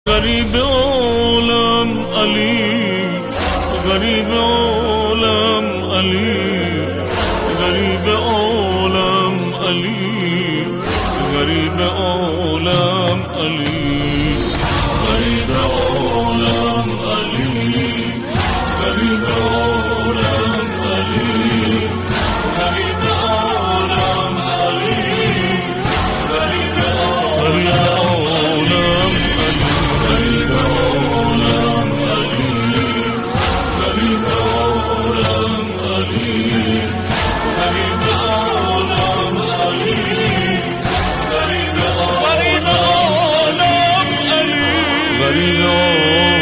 غریب عالم علی، غریب عالم علی، غریب عالم علی، غریب عالم علی، غریب عالم علی، غریب عالم علی، غریب عالم علی، غریب عالم غریب عالم علی، غریب عالم علی، غریب عالم علی، غریب عالم علی، غریب عالم